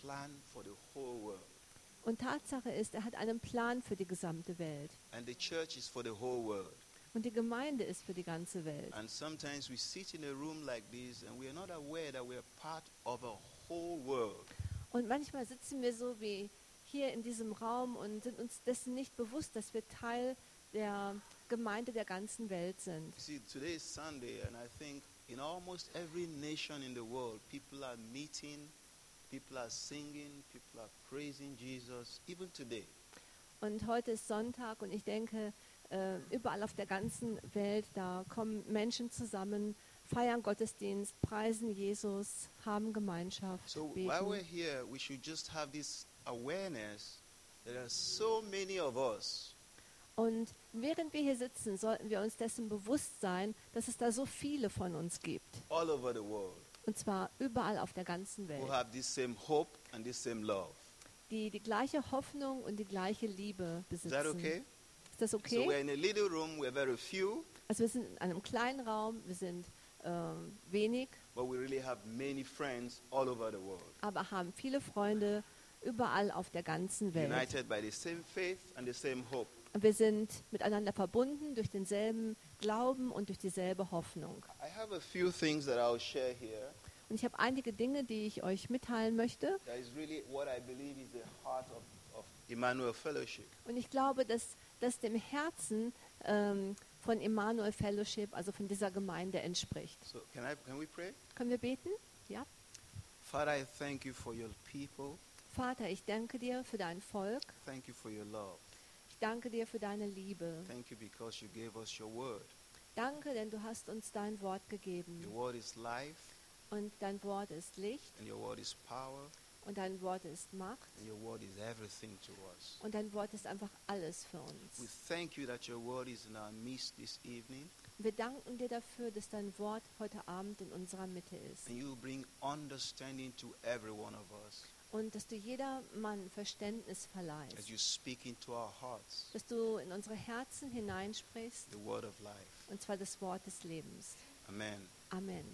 plan for the whole world. Und Tatsache ist, er hat einen Plan für die gesamte Welt. And the church is for the whole world. Und die Gemeinde ist für die ganze Welt. And sometimes we sit in a room like this and we are not aware that we are part of a whole world. Und manchmal sitzen wir so wie hier in diesem Raum und sind uns dessen nicht bewusst, dass wir Teil der Gemeinde der ganzen Welt sind. You see, today is Sunday and I think in almost every nation in the world, people are meeting, people are singing, people are praising Jesus, even today. Und heute ist Sonntag und ich denke, überall auf der ganzen Welt, da kommen Menschen zusammen, feiern Gottesdienst, preisen Jesus, haben Gemeinschaft, So while we're beten. here, we should just have this awareness that there are so many of us Und während wir hier sitzen, sollten wir uns dessen bewusst sein, dass es da so viele von uns gibt. all over the world Und zwar überall auf der ganzen Welt, who have this same hope and this same love. die die gleiche Hoffnung und die gleiche Liebe Is besitzen. that okay? Ist das So we're okay? in a little room, we're very few, Also wir sind in einem kleinen Raum, wir sind wenig, but we really have many friends all over the world, aber haben viele Freunde überall auf der ganzen Welt. united by the same faith and the same hope. Und wir sind miteinander verbunden durch denselben Glauben und durch dieselbe Hoffnung. I have a few things that I'll share here. Und ich habe einige Dinge, die ich euch mitteilen möchte. That is really what I believe is the heart of Emmanuel Fellowship. Und ich glaube, dass das dem Herzen von Emmanuel Fellowship, also von dieser Gemeinde, entspricht. So can we pray? Können wir beten? Ja. Father, I thank you for your people. Vater, ich danke dir für dein Volk. Thank you for your love. Ich danke dir für deine Liebe. Thank you because you gave us your word. Danke, denn du hast uns dein Wort gegeben. Your word is life, Und dein Wort ist Licht and your word is power, und dein Wort ist Macht and your word is everything to us. und dein Wort ist einfach alles für We uns. thank you that your word is in our midst this evening, Wir danken dir dafür, dass dein Wort heute Abend in unserer Mitte ist and you bring understanding to every one of us und dass du jedermann Verständnis as verleihst, you speak into our hearts dass du in unsere Herzen hineinsprichst, the word of life. und zwar das Wort des Lebens. Amen. Amen.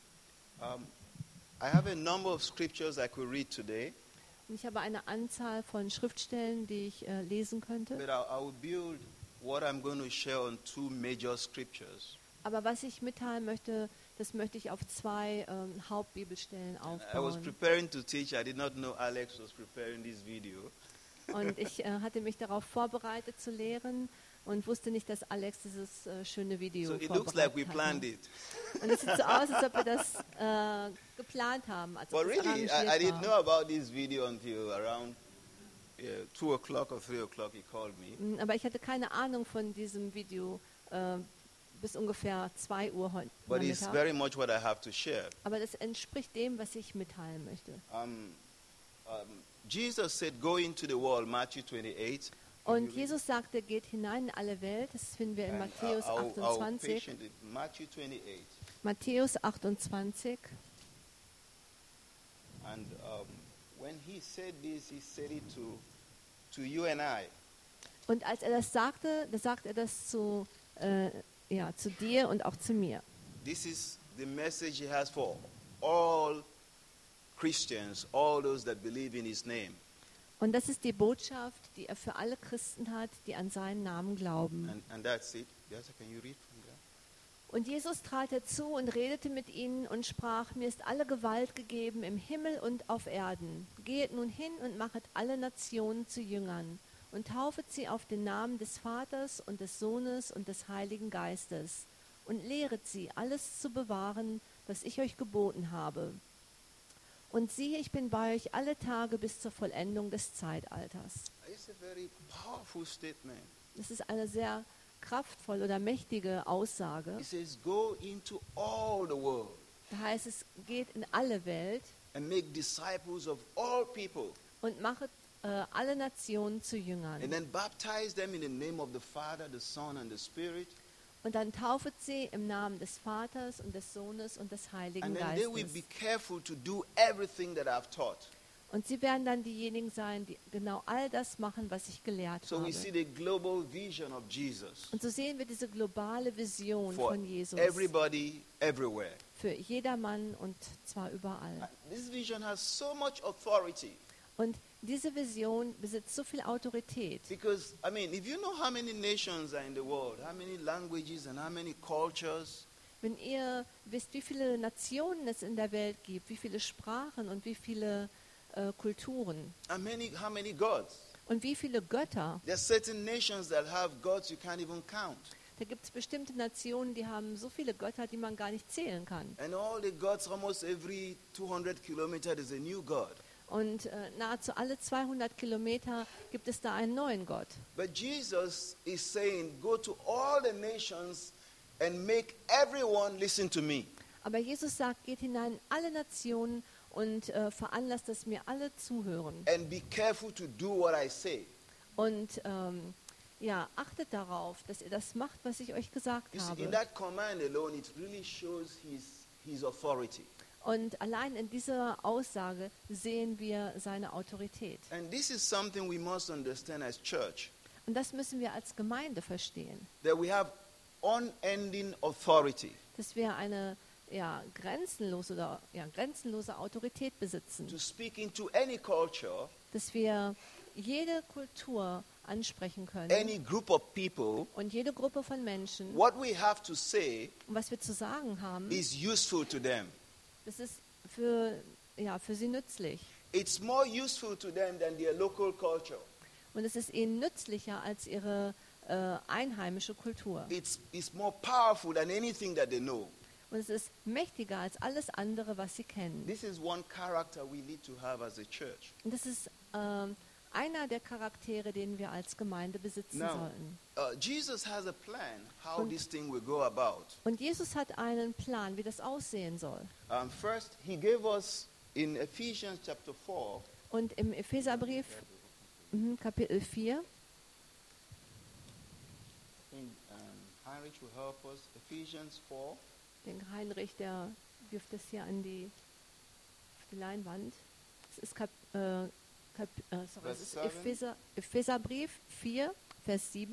I have a number of scriptures I could read today, Und ich habe eine Anzahl von Schriftstellen, die ich lesen könnte. but I will build what I'm going to share on two major scriptures. Aber was ich mitteilen möchte, das möchte ich auf zwei Hauptbibelstellen I was aufbauen. preparing to teach. I did not know Alex was preparing this video. Und ich hatte mich darauf vorbereitet zu lehren und wusste nicht, dass Alex dieses schöne Video So it looks like we vorbereitet planned hatte. it. Und es sieht so aus, als ob wir das geplant haben. Als ob But das really, I arrangiert didn't know war. about this video until around 2 o'clock or 3 o'clock he called me. Aber ich hatte keine Ahnung von diesem Video bis ungefähr 2 Uhr heute But it's Nachmittag. very much what I have to share. Aber das entspricht dem, was ich mitteilen möchte. Jesus said, go into the world, Matthew 28. Und Jesus sagte, geht hinein in alle Welt. Das finden wir in And Matthäus I'll 28. patiently, Matthew 28. Matthäus 28. And when he said this, he said it to you and I. Und als er das sagte, da sagte er das zu dir und auch zu mir. This is the message he has for all Christians, all those that believe in his name. Und das ist die Botschaft, die er für alle Christen hat, die an seinen Namen glauben. And that's it. Yes, can you read from there? Und Jesus trat herzu und redete mit ihnen und sprach, mir ist alle Gewalt gegeben im Himmel und auf Erden. Geht nun hin und machet alle Nationen zu Jüngern und taufet sie auf den Namen des Vaters und des Sohnes und des Heiligen Geistes und lehret sie, alles zu bewahren, was ich euch geboten habe. Und siehe, ich bin bei euch alle Tage bis zur Vollendung des Zeitalters. It's a very powerful statement. Das ist eine sehr kraftvolle oder mächtige Aussage. He says, go into all the world Da heißt es, geht in alle Welt and make disciples of all people. und machet alle Nationen zu Jüngern. And then baptize them in the name of the Father, the Son, and the Spirit. Und dann taufet sie im Namen des Vaters und des Sohnes und des Heiligen And then they will be Geistes. careful to do everything that I've taught. Und sie werden dann diejenigen sein, die genau all das machen, was ich gelehrt So we see habe. the global vision of Jesus Und so sehen wir diese globale Vision for von Jesus everybody, everywhere. für jedermann und zwar überall. This vision has so much authority Und diese Vision besitzt so viel Autorität. because, I mean, if you know how many nations are in the world, how many languages and how many cultures, Wenn ihr wisst, wie viele Nationen es in der Welt gibt, wie viele Sprachen und wie viele Kulturen and how many gods. und wie viele Götter. There are certain nations that have gods you can't even count. Da gibt es bestimmte Nationen, die haben so viele Götter, die man gar nicht zählen kann. And all the gods, almost every 200 kilometers, there's a new god. Und nahezu alle 200 Kilometer gibt es da einen neuen Gott. But Jesus is saying, go to all the nations and make everyone listen to me. Aber Jesus sagt, geht hinein in alle Nationen und veranlasst, dass mir alle zuhören. And be careful to do what I say. Und ja, achtet darauf, dass ihr das macht, was ich euch gesagt You see, in habe. that command alone, it really shows his authority. Und allein in dieser Aussage sehen wir seine Autorität. And this is something we must understand as church, Und das müssen wir als Gemeinde verstehen, that we have unending authority dass wir eine grenzenlose Autorität besitzen, to speak into any culture, dass wir jede Kultur ansprechen können any group of people. und jede Gruppe von Menschen. What we have to say Und was wir zu sagen haben, is useful to them. das ist für sie nützlich. It's more useful to them than their local culture. Und es ist ihnen nützlicher als ihre einheimische Kultur. It's more powerful than anything that they know. Und es ist mächtiger als alles andere, was sie kennen. This is one character we need to have as a church. Und das ist einer der Charaktere, den wir als Gemeinde besitzen Now, sollten. Jesus has a plan how Und- this thing will go about. Und Jesus hat einen Plan, wie das aussehen soll. First, he gave us in Ephesians chapter 4, Und im Epheserbrief, Kapitel 4, I think Heinrich will help us, Ephesians 4, den Heinrich, der wirft das hier auf die Leinwand. Es ist, es ist Epheserbrief 4, Vers 7.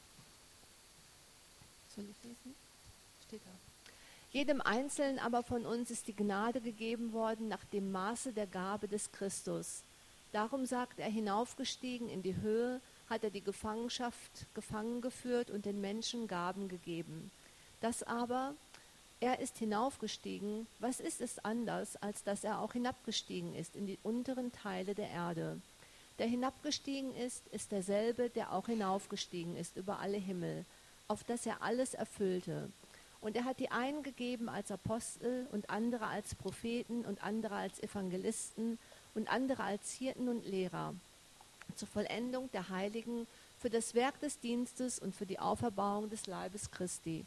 Soll ich lesen? Steht da. Jedem Einzelnen aber von uns ist die Gnade gegeben worden nach dem Maße der Gabe des Christus. Darum sagt er, hinaufgestiegen in die Höhe, hat er die Gefangenschaft gefangen geführt und den Menschen Gaben gegeben. Das aber, er ist hinaufgestiegen, was ist es anders, als dass er auch hinabgestiegen ist in die unteren Teile der Erde? Der hinabgestiegen ist derselbe, der auch hinaufgestiegen ist über alle Himmel, auf dass er alles erfüllte. Und er hat die einen gegeben als Apostel und andere als Propheten und andere als Evangelisten und andere als Hirten und Lehrer, zur Vollendung der Heiligen, für das Werk des Dienstes und für die Auferbauung des Leibes Christi.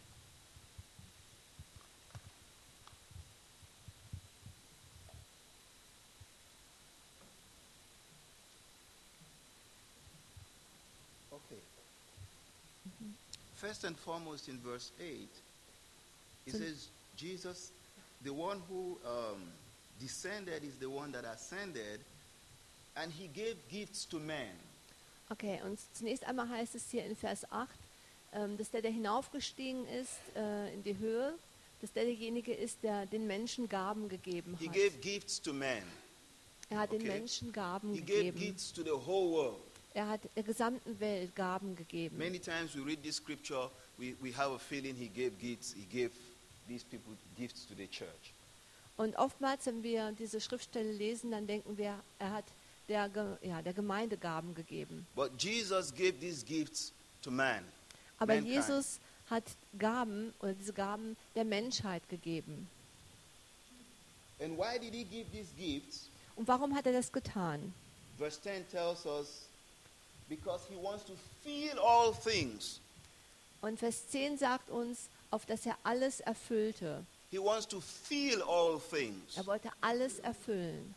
okay. First and foremost in verse 8, it So- says, Jesus, the one who descended is the one that ascended, and he gave gifts to men. Okay, und zunächst einmal heißt es hier in Vers 8, dass der hinaufgestiegen ist in die Höhe, dass derjenige ist, der den Menschen Gaben gegeben He hat. gave gifts to men. Er hat den Okay. Menschen Gaben He gave gegeben. gifts to the whole world. Er hat der gesamten Welt Gaben gegeben. Many times we read this scripture, we have a feeling he gave gifts. He gave these people gifts to the church. Und oftmals, wenn wir diese Schriftstelle lesen, dann denken wir, er hat der Gemeinde Gaben gegeben. But Jesus gave these gifts to man. Aber Mankind. Jesus hat Gaben oder diese Gaben der Menschheit gegeben. And why did he give these gifts? Und warum hat er das getan? Verse 10 tells us, because he wants to fill all things. Und Vers 10 sagt uns, auf dass er alles erfüllte. He wants to fill all things. Er wollte alles erfüllen.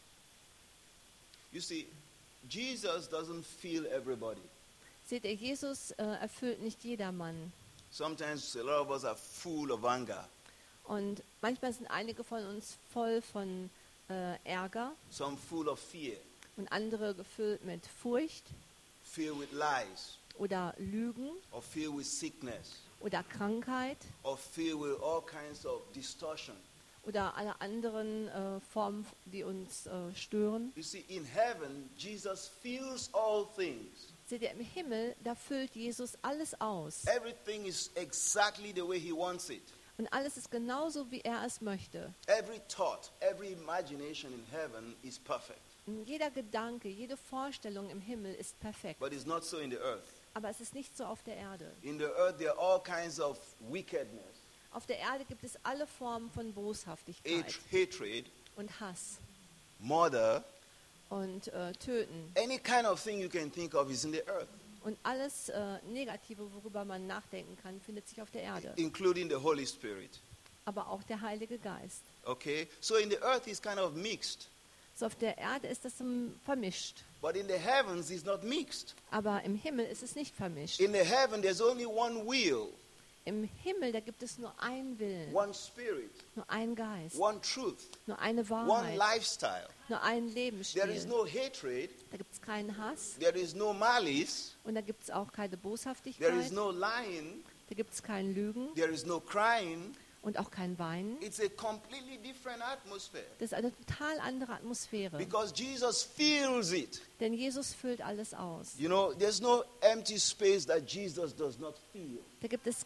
You see, Jesus doesn't fill everybody. Seht ihr, Jesus erfüllt nicht jedermann. Sometimes a lot of us are full of anger. Und manchmal sind einige von uns voll von Ärger some full of fear, und andere gefüllt mit Furcht filled with lies, oder Lügen or filled with sickness, oder Krankheit or filled with all kinds of distortion. oder alle anderen Formen, die uns stören. You see, in heaven, Jesus fills all things. Seht ihr, im Himmel, da füllt Jesus alles aus. Everything is exactly the way he wants it. Und alles ist genauso, wie er es möchte. Every thought, every imagination in heaven is perfect. Und jeder Gedanke, jede Vorstellung im Himmel ist perfekt. But it's not so in the earth. Aber es ist nicht so auf der Erde. In the earth, there are all kinds of wickedness, Auf der Erde gibt es alle Formen von Boshaftigkeit hatred, und Hass murder, und Töten. any kind of thing you can think of is in the earth, Und alles Negative, worüber man nachdenken kann, findet sich auf der Erde. including the Holy Spirit. Aber auch der Heilige Geist. Okay? So in the earth, it's kind of mixed. So auf der Erde ist das vermischt. But in the heavens, it's not mixed. Aber im Himmel ist es nicht vermischt. In the heaven, there's only one will, Im Himmel, da gibt es nur einen Willen, one spirit, nur einen Geist, one truth, nur eine one Wahrheit, lifestyle. nur einen There is Lebensstil. no hatred, Da gibt es keinen Hass there is no malice, und da gibt es auch keine there is Boshaftigkeit, no lying, da gibt es kein Lügen there is no crying. und auch kein Weinen. It's a completely different atmosphere Das ist eine total andere Atmosphäre, because Jesus fills it. denn Jesus füllt alles aus. You know, there's no empty space that Jesus does not fill. Da gibt es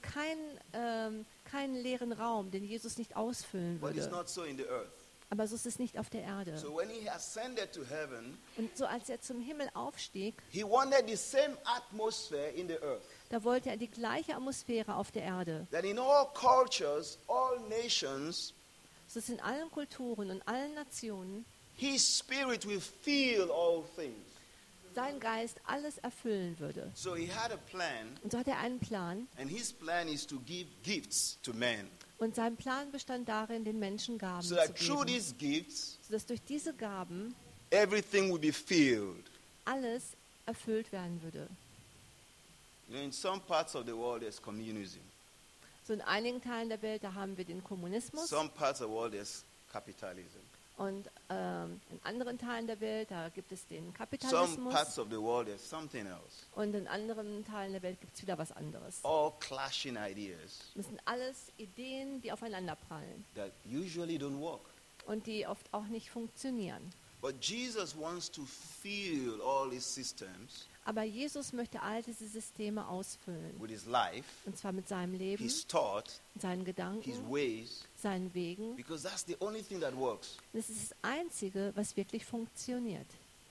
keinen leeren Raum, den Jesus nicht ausfüllen But it's würde. not so in the earth. Aber so ist es nicht auf der Erde. So when he ascended to heaven, Und so als er zum Himmel aufstieg, he wanted the same atmosphere in the earth. da wollte er die gleiche Atmosphäre auf der Erde. That in all cultures, all nations, So ist in allen Kulturen und allen Nationen his spirit will fill all things. sein Geist alles erfüllen würde. So he had a plan, Und so hat er einen Plan. and his plan is to give gifts to men. Und sein Plan bestand darin, den Menschen Gaben So zu that through geben, these gifts, sodass durch diese Gaben everything will be filled. alles erfüllt werden würde. You know, in some parts of the world, there's communism. So in einigen Teilen der Welt, da haben wir den Kommunismus Some parts of the world, there's capitalism. und in anderen Teilen der Welt, da gibt es den Some Kapitalismus parts of the world, there's something else. und in anderen Teilen der Welt gibt es wieder was anderes. All clashing ideas Das sind alles Ideen, die aufeinander prallen that usually don't work. und die oft auch nicht funktionieren. But Jesus wants to fill all these systems Aber Jesus möchte all diese Systeme ausfüllen. with his life, Und zwar mit seinem Leben, his thought, seinen his Gedanken, ways, seinen Wegen. because that's the only thing that works. Und das ist das Einzige, was wirklich funktioniert.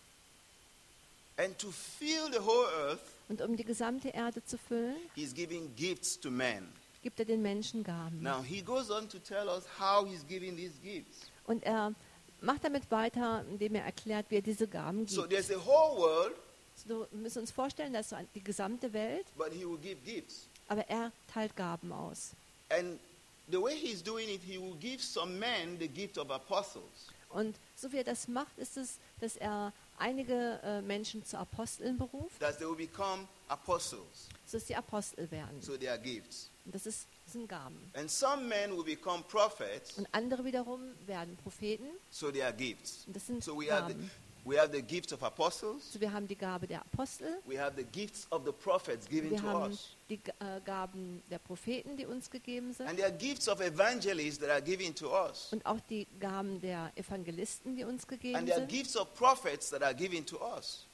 And to fill the whole earth, Und um die gesamte Erde zu füllen, he's giving gifts to men. gibt er den Menschen Gaben. Now, he goes on to tell us how he's giving these gifts. Und er macht damit weiter, indem er erklärt, wie er diese Gaben So gibt. there's a whole world, So, wir müssen uns vorstellen, dass so die gesamte Welt, but he will give gifts. aber er teilt Gaben aus. And the way he's doing it, he will give some men the gift of apostles. Und so wie er das macht, ist es, dass er einige Menschen zu Aposteln beruft, That they will become apostles. sodass sie Apostel werden. So they are gifts. Und das sind Gaben. And some men will become prophets. Und andere wiederum werden Propheten. So they are gifts. Und das sind So we Gaben. have the gift of apostles. So wir haben die Gabe der Apostel. We have the gifts of the prophets given Wir to haben us. die Gaben der Propheten, die uns gegeben And sind. there are gifts of evangelists that are given to us. Und auch die Gaben der Evangelisten, die uns gegeben And there are sind. gifts of prophets that are given to us.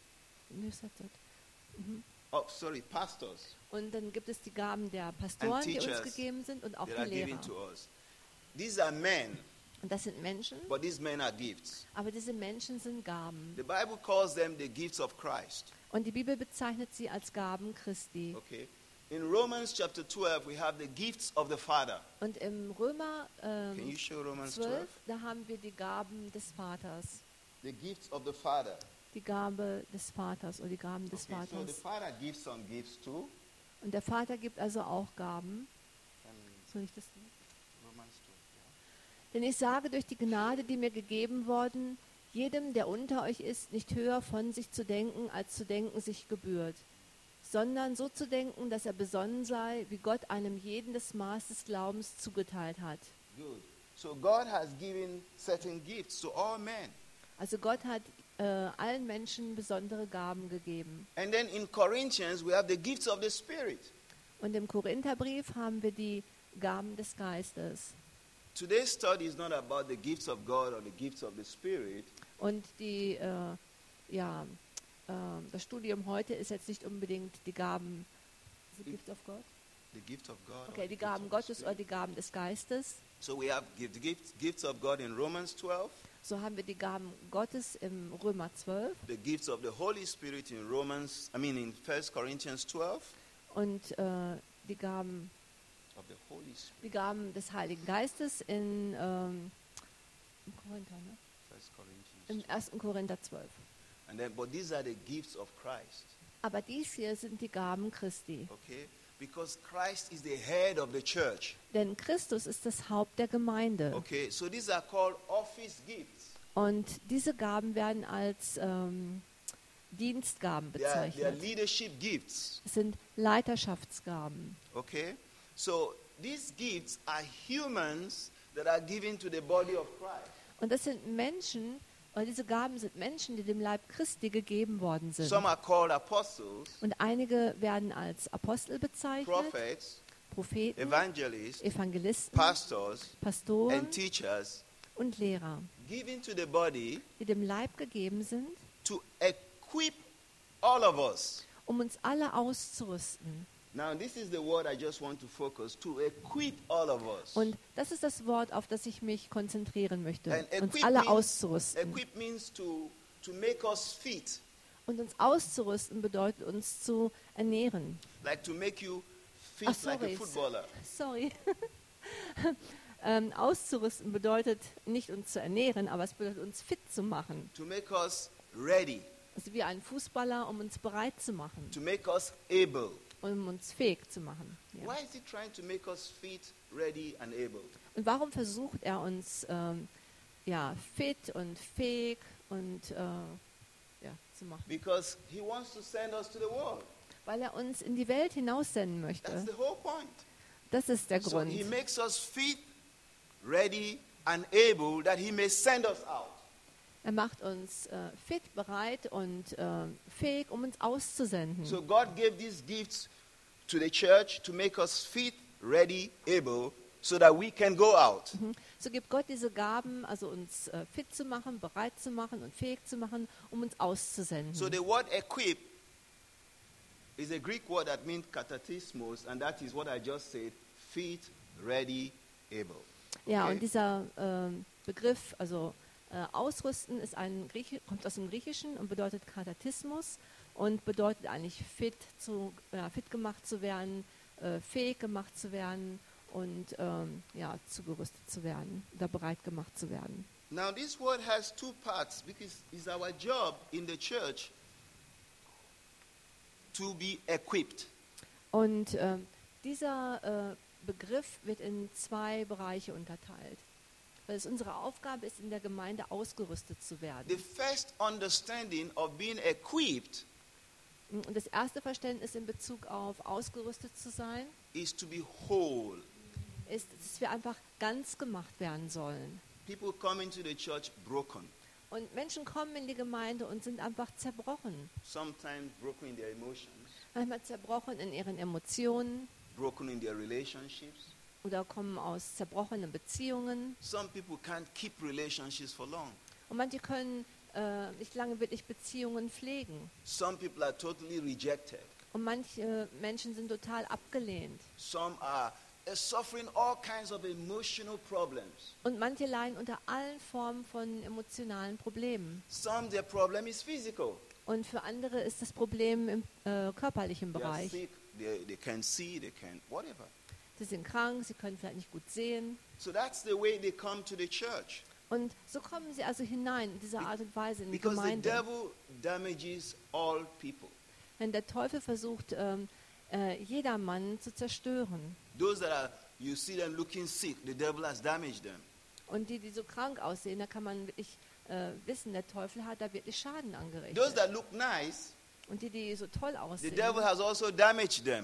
Oh, sorry, pastors Und dann gibt es die Gaben der Pastoren, die uns teachers gegeben sind, und auch that die are given Lehrer. to us. These are men, Und das sind Menschen, but these men are gifts. aber diese Menschen sind Gaben. The Bible calls them the gifts of Christ. Und die Bibel bezeichnet sie als Gaben Christi. Okay. In Romans chapter 12, we have the gifts of the Father. Und im Römer Can you show Romans 12, 12? da haben wir die Gaben des Vaters. The gifts of the Father. Die Gabe des Vaters oder die Gaben des Okay, so the Vaters. Father gives some gifts too. Und der Vater gibt also auch Gaben. Soll ich das? Romans 12. Yeah. Denn ich sage durch die Gnade, die mir gegeben worden, jedem, der unter euch ist, nicht höher von sich zu denken, als zu denken sich gebührt, sondern so zu denken, dass er besonnen sei, wie Gott einem jeden das Maß des Glaubens zugeteilt hat. Good. So God has given certain gifts to all men. Also Gott hat allen Menschen besondere Gaben gegeben. And then in Corinthians, we have the gifts of the Spirit. Und im Korintherbrief haben wir die Gaben des Geistes. Today's study is not about the gifts of God or the gifts of the Spirit. Und das Studium heute ist jetzt nicht unbedingt die Gaben, the gift of God? The gift of God. Okay, or die the Gaben gifts of the Gottes oder die Gaben des Geistes. So we have the gifts of God in Romans 12, So haben wir die Gaben Gottes im Römer 12 the gifts of the Holy Spirit in in 1 Corinthians 12, und die Gaben of the Holy Spirit, die Gaben des Heiligen Geistes in Korinther, ne? 1 Corinthians. Im 1. Korinther 12. But these are the gifts of Christ, Aber dies hier sind die Gaben Christi. okay? Because Christ is the head of the church, Denn Christus ist das Haupt der Gemeinde. okay? So these are called office gifts. Und diese Gaben werden als Dienstgaben They are bezeichnet. leadership gifts, Es sind Leiterschaftsgaben. okay? So these gifts are humans that are given to the body of Christ. Und das sind Menschen, oder diese Gaben sind Menschen, die dem Leib Christi gegeben worden sind. Some are called apostles, Und einige werden als Apostel bezeichnet, prophets, Propheten, evangelists, Evangelisten, pastors, Pastoren and teachers, und Lehrer, given to the body die dem Leib gegeben sind, to equip all of us. um uns alle auszurüsten. Now, this is the word I just want to focus, to equip all of us. Und das ist das Wort, auf das ich mich konzentrieren möchte, And uns alle auszurüsten. equip means to make us fit, Und uns auszurüsten bedeutet, uns zu ernähren. like to make you fit Ach, like a sorry. footballer. Sorry. Auszurüsten bedeutet nicht uns zu ernähren, aber es bedeutet uns fit zu machen. To make us ready, Also wie ein Fußballer, um uns bereit zu machen, to make us able. um uns fähig zu machen. Ja. Why is he trying to make us fit, ready, and able? Und warum versucht er uns fit und fähig und zu machen? Because he wants to send us to the world. Weil er uns in die Welt hinaussenden That's möchte. the whole point. Das ist der So Grund. he makes us fit, ready, and able that he may send us out. Er macht uns fit, bereit und fähig, um uns auszusenden. So God gave these gifts to the church to make us fit, ready, able, so that we can go out. So gibt Gott diese Gaben, also uns fit zu machen, bereit zu machen und fähig zu machen, um uns auszusenden. So the word equip is a Greek word that means katatismos, and that is what I just said, fit, ready, able. Ja, Okay? und dieser Begriff, also ausrüsten, kommt aus dem Griechischen und bedeutet Katatismus und bedeutet eigentlich fit gemacht zu werden, fähig gemacht zu werden und zugerüstet zu werden oder bereit gemacht zu werden. Now this word has two parts because it's our job in the church to be equipped. Und dieser Begriff wird in zwei Bereiche unterteilt. Weil es unsere Aufgabe ist, in der Gemeinde ausgerüstet zu werden. The first understanding of being equipped Und das erste Verständnis in Bezug auf ausgerüstet zu sein, is to be whole. ist, dass wir einfach ganz gemacht werden sollen. People come into the church broken, Und Menschen kommen in die Gemeinde und sind einfach zerbrochen. sometimes broken in their emotions, Manchmal zerbrochen in ihren Emotionen broken in their relationships. oder kommen aus zerbrochenen Beziehungen. Some people can't keep relationships for long. Und manche können nicht lange wirklich Beziehungen pflegen. Some people are totally rejected. Und manche Menschen sind total abgelehnt. Some are suffering all kinds of emotional problems. Und manche leiden unter allen Formen von emotionalen Problemen. Some, their problem is physical. Und für andere ist das Problem im körperlichen They are Bereich. sick, they can't see, they can't, whatever. Sie sind krank, sie können vielleicht nicht gut sehen. So that's the way they come to the church. Und so kommen sie also hinein in dieser Art und Weise in die Because the Gemeinde. devil damages all people. Wenn der Teufel versucht, jedermann zu zerstören. Those that are, you see them looking sick, the devil has damaged them. Und die so krank aussehen, da kann man wirklich wissen, der Teufel hat da wirklich Schaden Those angerichtet. that look nice, Und die so toll the aussehen, devil has also damaged them.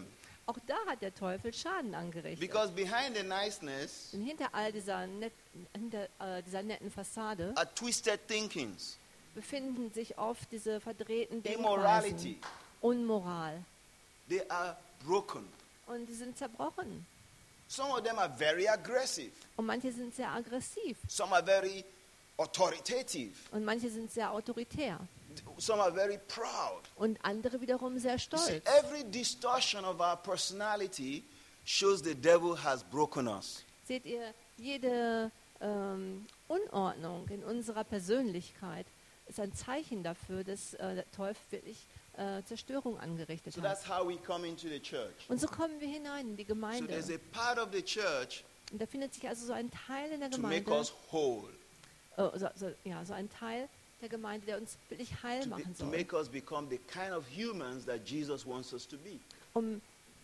Auch da hat der Teufel Schaden angerichtet. Because behind the niceness Denn hinter all dieser netten Fassade are twisted thinkings, befinden sich oft diese verdrehten immorality. Denkweisen, Unmoral. They are broken. Und die sind zerbrochen. Some of them are very aggressive. Und manche sind sehr aggressiv. Some are very authoritative. Und manche sind sehr autoritär. Some are very proud. Und andere wiederum sehr You see, stolz. every distortion of our personality shows the devil has broken us. Seht ihr, jede Unordnung in unserer Persönlichkeit ist ein Zeichen dafür, dass der Teufel wirklich Zerstörung angerichtet So hat. that's how we come into the church. Und so kommen wir hinein in die So Gemeinde. there's a part of the church Und da findet sich also so ein Teil in der to make Gemeinde, us whole, so ein Teil der Gemeinde, der uns wirklich heil machen to soll, make us become the kind of humans that Jesus wants us to be. um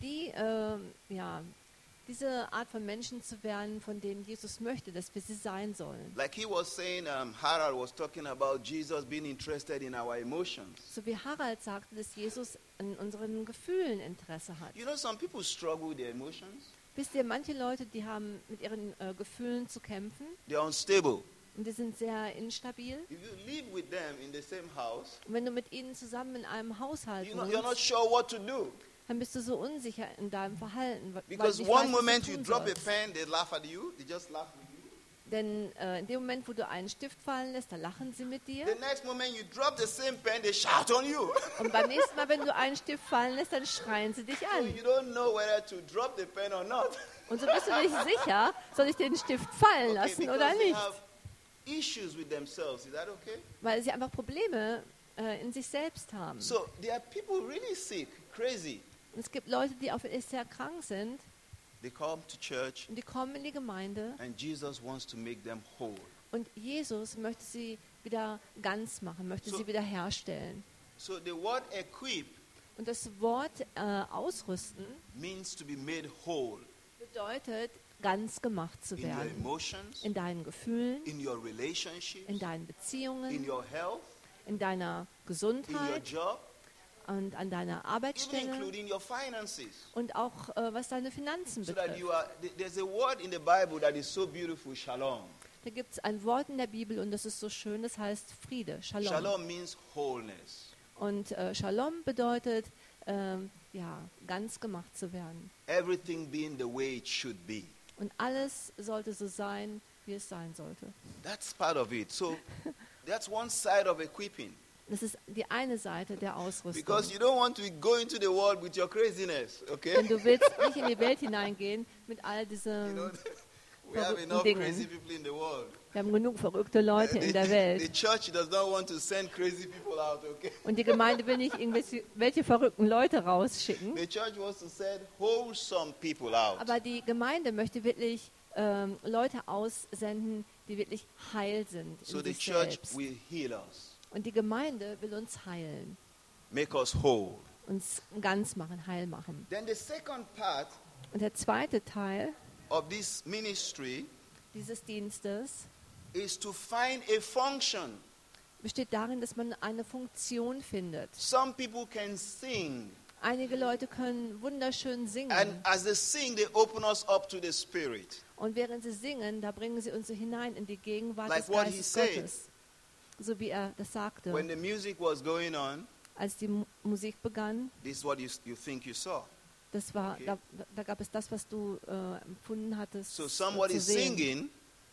diese Art von Menschen zu werden, von denen Jesus möchte, dass wir sie sein sollen. Like he was saying, Harald was talking about Jesus being interested in our emotions. So wie Harald sagte, dass Jesus an unseren Gefühlen Interesse hat. You know, some people struggle with their emotions. Wisst ihr, manche Leute, die haben mit ihren Gefühlen zu kämpfen They're unstable. und die sind sehr instabil. If you live with them in the same house, Und wenn du mit ihnen zusammen in einem Haushalt you're not wohnst, sure what to do. dann bist du so unsicher in deinem Verhalten. Weil Because du nicht one weißt, was moment du you tun drop a sollst. pen, they laugh at you. They just laugh with you. Denn in dem Moment, wo du einen Stift fallen lässt, da lachen sie mit dir. The next moment you drop the same pen, they shout on you. Und beim nächsten Mal, wenn du einen Stift fallen lässt, dann schreien sie dich So an. you don't know whether to drop the pen or not. Und so bist du nicht sicher, soll ich den Stift fallen lassen oder because they nicht. have issues with themselves. Is that okay? Weil sie einfach Probleme in sich selbst haben. So there are people really sick, crazy. Und es gibt Leute, die auch wirklich sehr krank sind They come to church und die kommen in die Gemeinde and Jesus wants to make them whole. und Jesus möchte sie wieder ganz machen, möchte So- sie wieder herstellen. So the word equip Und das Wort ausrüsten means to be made whole bedeutet, ganz gemacht zu in your werden. emotions, In deinen Gefühlen, in your relationships, in deinen in Beziehungen, your health, in deiner in your Gesundheit job, und an deiner even Arbeitsstelle including your finances. und auch was deine Finanzen So that betrifft. you are, there's a word in the Bible that is so beautiful, shalom. Da gibt es ein Wort in der Bibel und das ist so schön, das heißt Friede, Shalom. Shalom means wholeness. Und Shalom bedeutet, ganz gemacht zu werden. Everything being the way it should be. Und alles sollte so sein, wie es sein sollte. That's part of it. So that's one side of equipping. Das ist die eine Seite der Ausrüstung. Because you don't want to go into the world with your craziness, okay? Denn du willst nicht in die Welt hineingehen mit all You know, diesem. we have verrückten enough Dingen. crazy people in the world. Wir haben genug verrückte Leute in der The Welt. church does not want to send crazy people out, okay? Und die Gemeinde will nicht irgendwelche verrückten Leute rausschicken. The church wants to send wholesome people out. Aber die Gemeinde möchte wirklich Leute aussenden, die wirklich heil sind So in the sich church selbst. will heal us, Und die Gemeinde will uns heilen, make us whole. uns ganz machen, heil machen. Then the second part Und der zweite Teil of this ministry dieses Dienstes is to find a function. besteht darin, dass man eine Funktion findet. Some people can sing, Einige Leute können wunderschön singen. and as they sing, they open us up to the Spirit. Und während sie singen, da bringen sie uns so hinein in die Gegenwart Like des what he Geistes said. Gottes. So wie er das sagte. When the music was going on, Als die Musik begann, this is what you think you saw. das war, Okay. da gab es das, was du empfunden hattest So zu somebody sehen. singing,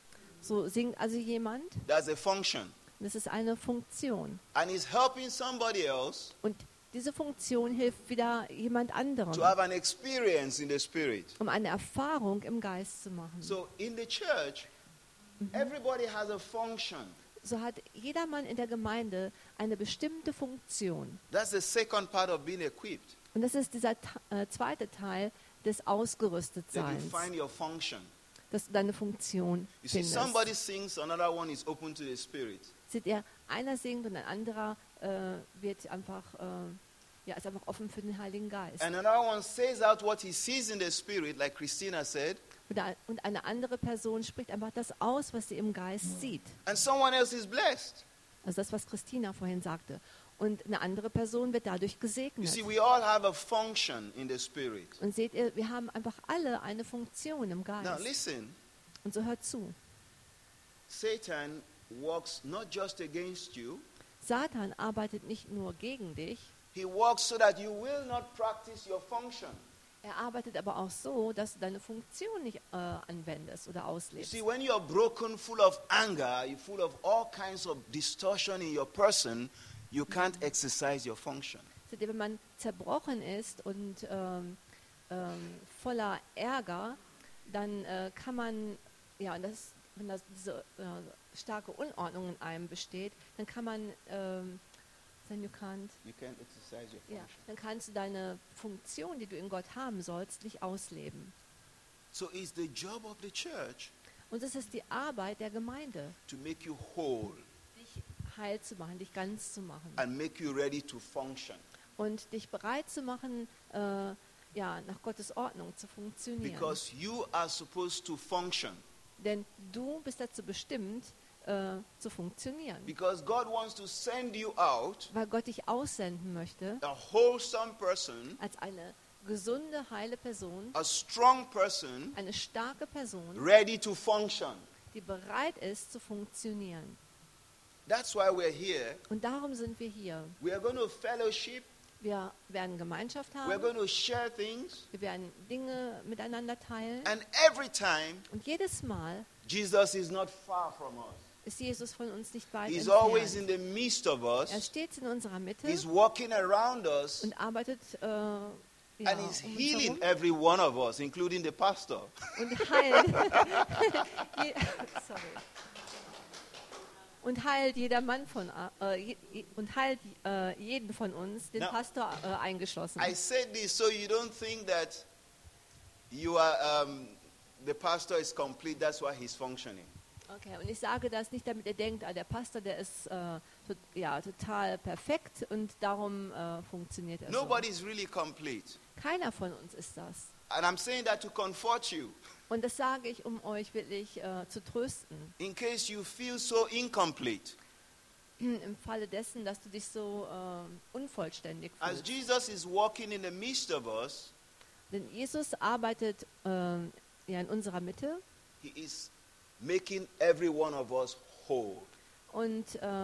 So singt also jemand, that's a function. das ist eine Funktion. And he's helping somebody else Und diese Funktion hilft wieder jemand anderem, to have an experience in the Spirit. um eine Erfahrung im Geist zu machen. So in the church, everybody has a function. So hat jedermann in der Gemeinde eine bestimmte Funktion. That's the second part of being equipped. Und das ist dieser zweite Teil des That you Ausgerüstetseins, find your function. dass du deine Funktion You see, findest. somebody sings, another one is open to the Spirit. Seht ihr, einer singt und ein anderer wird einfach, ist einfach offen für den Heiligen Geist. And another one says out what he sees in the Spirit, like Christina said. Und eine andere Person spricht einfach das aus, was sie im Geist sieht. And someone else is blessed. Also das, was Christina vorhin sagte. Und eine andere Person wird dadurch You gesegnet. see, we all have a function in the Spirit. Und seht ihr, wir haben einfach alle eine Funktion im Now Geist. listen, Und so hört zu. Satan works not just against you, Satan arbeitet nicht nur gegen dich, he works so that you will not practice your function. er arbeitet aber auch so, dass du deine Funktion nicht anwendest oder You auslebst. see, when you're broken, full of anger, you're full of all kinds of distortion in your person, you can't exercise your function. Seht ihr, wenn man zerbrochen ist und voller Ärger, dann kann man, ja, wenn das diese starke Unordnung in einem besteht, dann kann man, then you can't, You can't exercise your ja, function. dann kannst du deine Funktion, die du in Gott haben sollst, nicht ausleben. So it's the job of the church Und es ist die Arbeit der Gemeinde, to make you whole dich heil zu machen, dich ganz zu machen and make you ready to function. und dich bereit zu machen, ja, nach Gottes Ordnung zu funktionieren. Because you are supposed to function. Denn du bist dazu bestimmt, zu funktionieren. Because God wants to send you out Weil Gott dich aussenden möchte, a wholesome person, als eine gesunde, heile Person, a strong person, eine starke Person, ready to function. die bereit ist zu funktionieren. That's why we're here. Und darum sind wir hier. We are going to fellowship. Wir werden Gemeinschaft We're haben, going to share things. wir werden Dinge miteinander teilen. And every time, Und jedes Mal Jesus is not far from us. ist Jesus von uns nicht weit He's always entfernt. in the midst of Er us. steht in unserer Mitte He's walking around us. und arbeitet ja, And he's um uns healing herum every one of us, including the pastor. und heilt. Sorry. Und heilt jeder Mann von und heilt jeden von uns, den Now, Pastor eingeschlossen. I said this so you don't think that you are the pastor is complete. That's why he's functioning. Okay, und ich sage das nicht, damit ihr denkt, der Pastor, der ist ja, total perfekt und darum funktioniert er so. Nobody is really complete. Keiner von uns ist das. And I'm saying that to comfort you. Und das sage ich, um euch wirklich zu trösten. In case you feel so incomplete. Im Falle dessen, dass du dich so unvollständig As fühlst. Jesus is walking in the midst of us, Denn Jesus arbeitet ja in unserer Mitte he is making every one of us whole und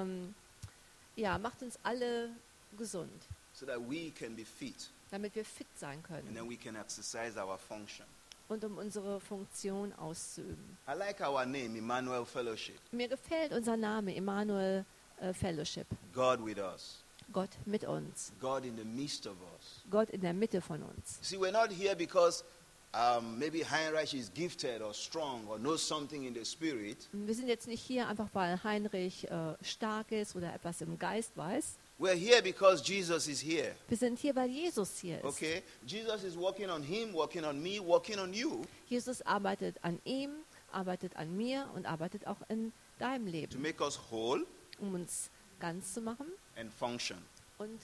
ja, macht uns alle gesund, so that we can be fit damit wir fit sein and können then we can exercise our function. und um unsere Funktion auszuüben. I like our name, Emmanuel Fellowship. Mir gefällt unser Name, Emmanuel Fellowship. God with us. Gott mit uns. God in the midst of us. Gott in der Mitte von uns. See, we're not here because maybe Heinrich is gifted or strong or knows something in the spirit. Wir sind jetzt nicht hier einfach, weil Heinrich stark ist oder etwas im Geist weiß. We're here because Jesus is here. Wir sind hier, weil Jesus hier ist. Okay? Jesus is working on him, working on me, working on you Jesus arbeitet an ihm, arbeitet an mir und arbeitet auch in deinem to Leben, make us whole um uns ganz zu machen and function. und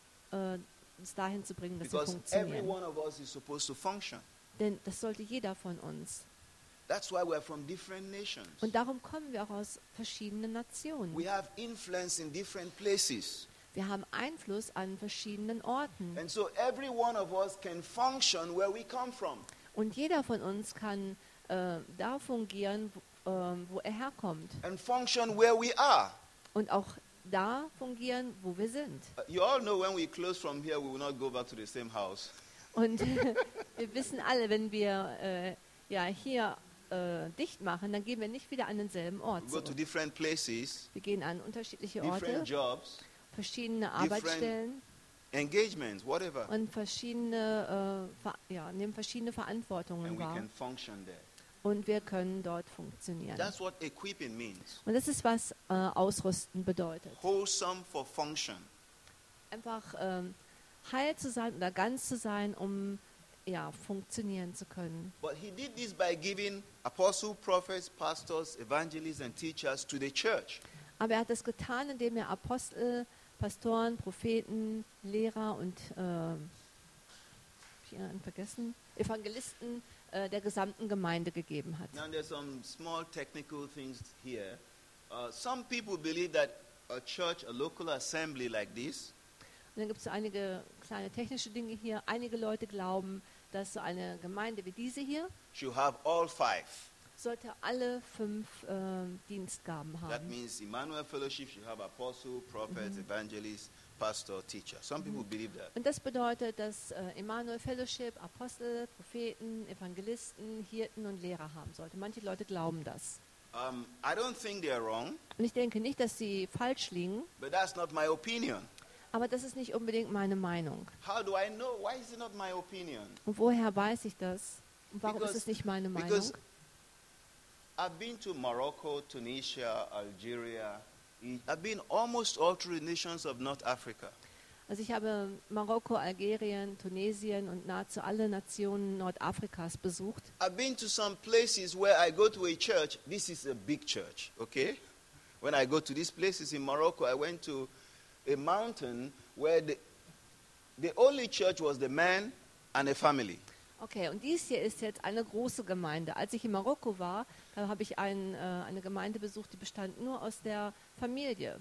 uns dahin zu bringen, dass wir Because every funktionieren. one of us is supposed to function. Denn das sollte jeder von uns. That's why we're from different nations. Und darum kommen wir auch aus verschiedenen Nationen. We have influence in different places. Wir haben Einfluss an verschiedenen Orten. And so every one of us can function where we come from. Und jeder von uns kann da fungieren, wo er herkommt. And function where we are. Und auch da fungieren, wo wir sind. You all know when we close from here, we will not go back to the same house. Und wir wissen alle, wenn wir ja, hier dicht machen, dann gehen wir nicht wieder an denselben Ort We go to zurück. different places, Wir gehen an unterschiedliche Orte, different jobs, verschiedene Arbeitsstellen engagements, whatever. und verschiedene, ja, nehmen verschiedene Verantwortungen And we wahr. can function there. Und wir können dort funktionieren. That's what equipping means. Und das ist, was Ausrüsten bedeutet. Wholesome for function. Einfach heil zu sein oder ganz zu sein, um ja, funktionieren zu können. But he did this by giving apostles, prophets, pastors, evangelists, and teachers to the church. Aber er hat es getan, indem er Apostel, Pastoren, Propheten, Lehrer und vergessen, Evangelisten der gesamten Gemeinde gegeben hat. Now there's some small technical things here. Some people believe that a church, a local assembly like this, Und dann gibt es so einige kleine technische Dinge hier. Einige Leute glauben, dass so eine Gemeinde wie diese hier should have all 5. sollte alle 5 Dienstgaben That haben. means Emmanuel Fellowship should have apostle, prophet, evangelist, pastor, teacher. Some people believe that. Und das bedeutet, dass Emmanuel Fellowship Apostel, Propheten, Evangelisten, Hirten und Lehrer haben sollte. Manche Leute glauben das. I don't think they're wrong, Und ich denke nicht, dass sie falsch liegen, but that's not my opinion. aber das ist nicht unbedingt meine Meinung. How do I know? Why is it not my opinion? Und woher weiß ich das? Und warum Because- ist es nicht meine Because Meinung? I've been to Morocco, Tunisia, Algeria. I've been almost all through the nations of North Africa. Also ich habe Marokko, Algerien, Tunesien und nahezu alle Nationen Nordafrikas besucht. I've been to some places where I go to a church. This is a big church, okay? When I go to these places in Morocco, I went to a mountain where the only church was the man and a family. Okay, und dies hier ist jetzt eine große Gemeinde. Als ich in Marokko war, da habe ich eine Gemeinde besucht, die bestand nur aus der Familie.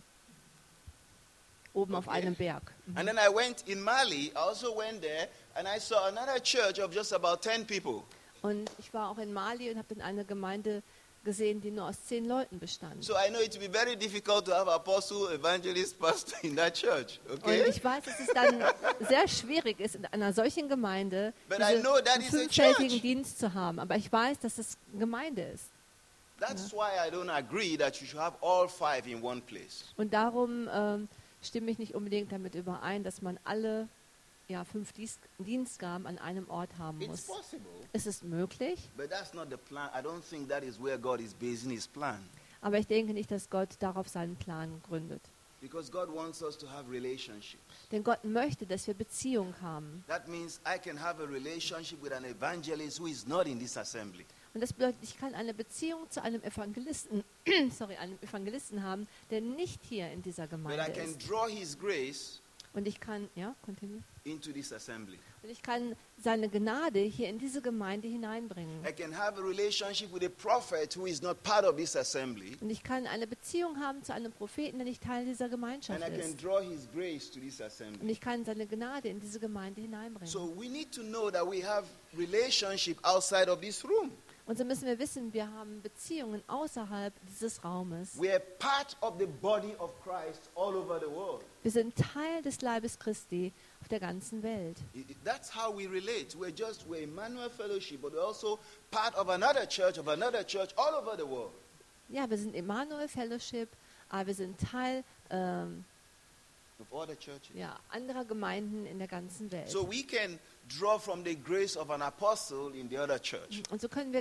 Oben auf Okay. einem Berg. And then I went in Mali, I also went there, and I saw another church of just about 10 people. Und ich war auch in Mali und habe dann eine Gemeinde gesehen, die nur aus 10 Leuten bestand. So I know it will be very difficult to have apostle, evangelist, pastor in that church, Und okay? ich weiß, dass es dann sehr schwierig ist, in einer solchen Gemeinde But I know that diesen is a fünffältigen church. Dienst zu haben. Aber ich weiß, dass es Gemeinde ist. That's why I don't agree that you should have all 5 in one place. Und darum stimme ich nicht unbedingt damit überein, dass man alle 5 Dienstgaben an einem Ort haben It's muss. possible, Es ist möglich, but that's not the plan. I don't think that is where God is basing his plan. aber ich denke nicht, dass Gott darauf seinen Plan gründet. Because God wants us to have relationships. Denn Gott möchte, dass wir Beziehung haben. That means I can have a relationship with an evangelist who is not in this assembly. Und das bedeutet, ich kann eine Beziehung zu einem Evangelisten, einem Evangelisten haben, der nicht hier in dieser But Gemeinde I can ist. draw his grace Und ich kann, continue. into this assembly. Und ich kann seine Gnade hier in diese Gemeinde hineinbringen. I can have a relationship with a prophet who is not part of this assembly. Und ich kann eine Beziehung haben zu einem Propheten, der nicht Teil dieser Gemeinschaft And I can ist. draw his grace to this Und assembly. ich kann seine Gnade in diese Gemeinde hineinbringen. So we need to know that we have relationship outside of this room. Und so müssen wir wissen, wir haben Beziehungen außerhalb dieses Raumes. We are part of the body of Christ all over the world. Wir sind Teil des Leibes Christi auf der ganzen Welt. That's how we relate. We're Emmanuel Fellowship, but we're also part of another church all over the world. Ja, wir sind Emmanuel Fellowship, aber wir sind Teil Of other churches. anderer Gemeinden in der ganzen Welt. So we can draw from the grace of an apostle in the other church. Und so können wir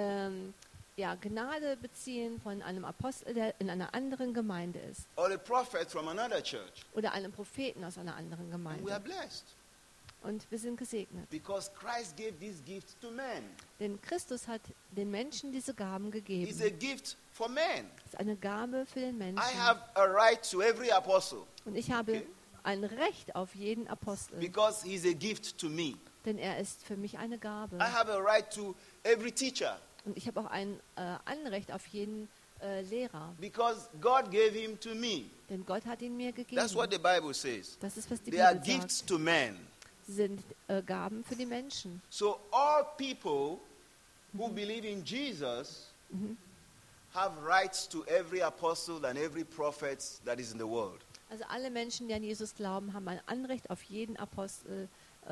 Gnade beziehen von einem Apostel, der in einer anderen Gemeinde ist. Or a prophet from another church. Oder einem Propheten aus einer anderen And we are Gemeinde. blessed. Und wir sind gesegnet. Because Christ gave these gifts to men. Denn Christus hat den Menschen diese Gaben gegeben. It's a gift for men. Es ist eine Gabe für den Menschen. I have a right to every apostle Und ich habe Okay. ein Recht auf jeden Apostel. because he's a gift to me. Denn er ist für mich eine Gabe. I have a right to every teacher Und ich habe auch ein Anrecht auf jeden Lehrer. because God gave him to me. Denn Gott hat ihn mir gegeben. That's what the Bible says. Das ist, was die They are Bibel gifts sagt. to men. Sie sind Gaben für die Menschen. So all people who believe in Jesus have rights to every apostle and every prophet that is in the world. Also alle Menschen, die an Jesus glauben, haben ein Anrecht auf jeden Apostel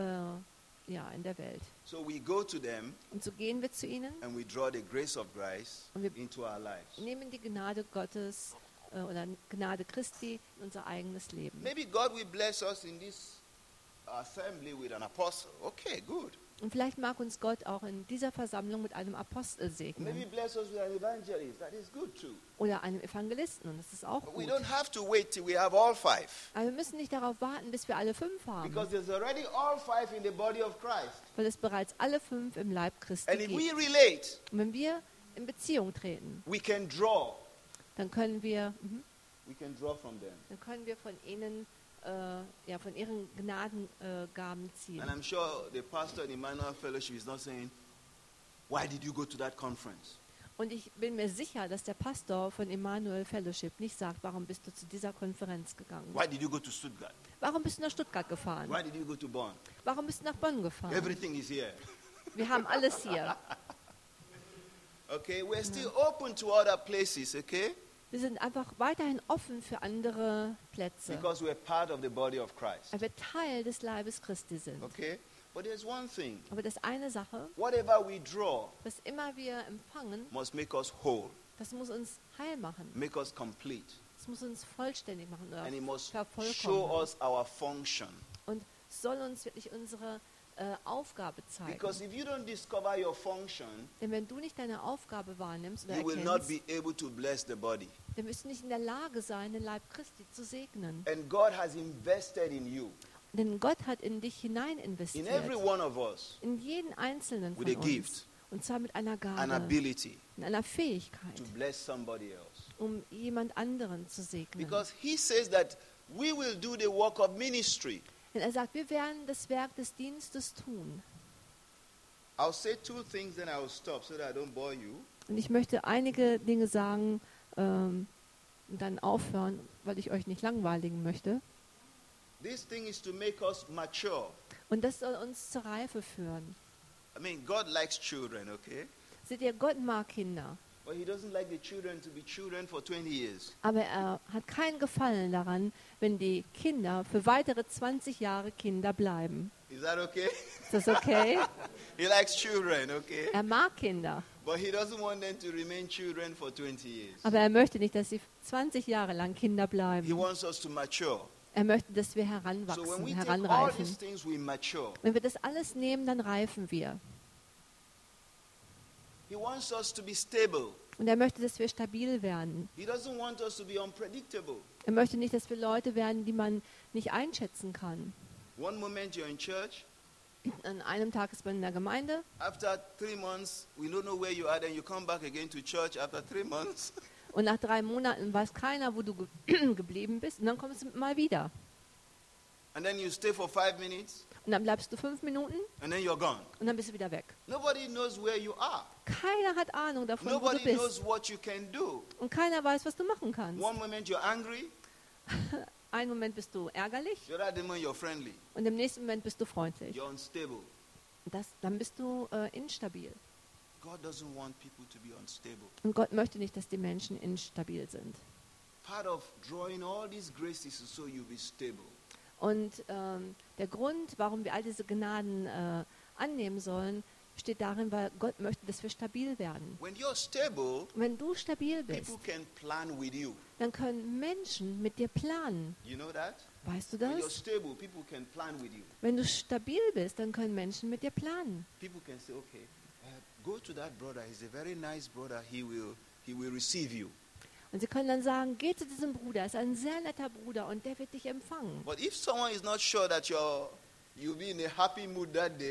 in der Welt. So we go to them Und so gehen wir zu ihnen, and we draw the grace of Christ Und wir- into our lives. nehmen die Gnade Gottes oder Gnade Christi in unser eigenes Leben. Maybe God will bless us in this assembly with an apostle. Okay, good. Und vielleicht mag uns Gott auch in dieser Versammlung mit einem Apostel Maybe segnen bless us with an evangelist. That is good too. oder einem Evangelisten. Und das ist auch But we gut. don't have to wait till we have all 5. Aber wir müssen nicht darauf warten, bis wir alle 5 haben, Because there's already all 5 in the body of Christ. weil es bereits alle 5 im Leib Christi And if we gibt. relate, Und wenn wir in Beziehung treten, we can draw. dann können wir From them. von ihnen, von ihren Gnadengaben ziehen. And I'm sure the pastor in Emmanuel Fellowship is not saying, why did you go to that conference? Und ich bin mir sicher, dass der Pastor von Emmanuel Fellowship nicht sagt, warum bist du zu dieser Konferenz gegangen? Why did you go to Stuttgart? Warum bist du nach Stuttgart gefahren? Why did you go to Bonn? Warum bist du nach Bonn gefahren? Everything is here. Wir haben alles hier. Okay, we're still open to other places, okay? Wir sind einfach weiterhin offen für andere Plätze, Because we're part of the body of Christ. weil wir Teil des Leibes Christi sind. Okay? But there's one thing. Aber das ist eine Sache, Whatever we draw was immer wir empfangen, must make us whole, das muss uns heil machen. make us complete. Das muss uns vollständig machen oder And it must show vervollkommnen. us our function. Und soll uns wirklich unsere Aufgabe zeigen. Because if you don't discover your function, Denn wenn du nicht deine Aufgabe wahrnimmst oder you will not erkennst, be able to bless the body. dann wirst du nicht in der Lage sein, den Leib Christi zu segnen. And God has invested in you, Denn Gott hat in dich hinein in investiert. every one of us, In jeden einzelnen von with a uns. gift, Und zwar mit einer an Gabe, ability in einer Fähigkeit, to bless somebody else. um jemand anderen zu segnen. Because He says that we will do the work of ministry. Denn er sagt, wir werden das Werk des Dienstes tun. I'll say two things, then I'll stop so that I don't bore you. Und ich möchte einige Dinge sagen und dann aufhören, weil ich euch nicht langweiligen möchte. This thing is to make us mature. Und das soll uns zur Reife führen. I mean, God likes children, okay? Seht ihr, Gott mag Kinder. But He doesn't like the children to be children for 20 years. Aber er hat keinen Gefallen daran, wenn die Kinder für weitere 20 Jahre Kinder bleiben. Is that okay? Ist das okay? He likes children, okay? Er mag Kinder, But He doesn't want them to remain children for 20 years. aber er möchte nicht, dass sie 20 Jahre lang Kinder He bleiben. wants us to mature. Er möchte, dass wir So when heranwachsen, we take all heranreifen. these things, we mature. Wenn wir das alles nehmen, dann reifen wir. He wants us to be stable. Und er möchte, dass wir stabil werden. He doesn't want us to be unpredictable. Er möchte nicht, dass wir Leute werden, die man nicht einschätzen kann. One moment you're in church, An einem Tag ist man in der Gemeinde after 3 months, we don't know where you are, then you come back again to church after 3 months. und nach 3 Monaten weiß keiner, wo du geblieben bist. Und dann kommst du mal wieder. And then you stay for 5 minutes, Und dann bleibst du 5 Minuten and then you're gone. und dann bist du wieder weg. Nobody knows where you are. Keiner hat Ahnung davon, wo du Nobody bist. knows what you can do. Und keiner weiß, was du machen kannst. One moment you're angry, Einen Moment bist du ärgerlich the other moment you're friendly. und im nächsten Moment bist du freundlich. You're unstable. Dann bist du instabil. God doesn't want people to be unstable. Und Gott möchte nicht, dass die Menschen instabil sind. Part of drawing all these graces is so you'll be stable. Und der Grund, warum wir all diese Gnaden annehmen sollen, steht darin, weil Gott möchte, dass wir stabil werden. When you're stable, Wenn du stabil bist, people can plan with you. dann können Menschen mit dir planen. You know that? Weißt du When you're das? stable, people can plan with you. Wenn du stabil bist, dann können Menschen mit dir planen. People can say, okay, go to that brother. He's a very nice brother. He will receive you. Und sie können dann sagen, geh zu diesem Bruder, er ist ein sehr netter Bruder und der wird dich empfangen. But if someone is not sure that you'll be in a happy mood that day,